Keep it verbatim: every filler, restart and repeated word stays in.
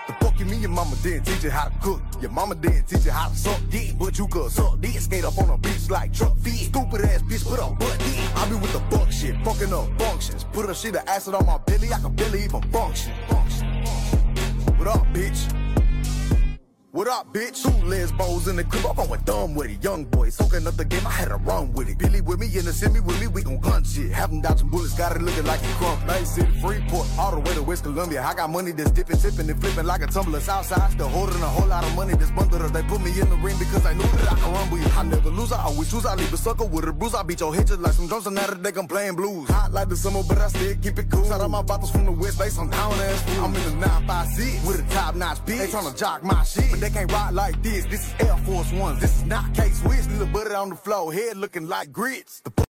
The fuck you mean your mama didn't teach you how to cook? Your mama didn't teach you how to suck dick, but you could suck dick. Skate up on a beach like truck feet. Stupid ass bitch, put up butt dick. I be with the fuck shit, fucking up functions. Put a shit of acid on my belly, I can barely even function. function. What up, bitch? What up, bitch? Two lesbos in the crib, I'm going dumb with it. Young boy, soaking up the game, I had to run with it. Billy with me in the semi with me, we gon' gun shit. Having dodging bullets, got it looking like a crump. Night City, Freeport, all the way to West Columbia. I got money that's dipping, tipping, and flipping like a tumbler. Southside, still holding a whole lot of money that's bundled up. They put me in the ring because I knew that I could run with you. I never lose, I always choose. I leave a sucker with a bruise. I beat your head just like some drums, and now that they come playing blues. Hot like the summer, but I still keep it cool. Shout out my bottles from the West Bay, some down ass food. I'm in the nine five six with a top notch bitch. They tryna jock my shit, but they can't ride like this. This is Air Force Ones, this is not K-Swiss. Little butter on the floor, head looking like grits. The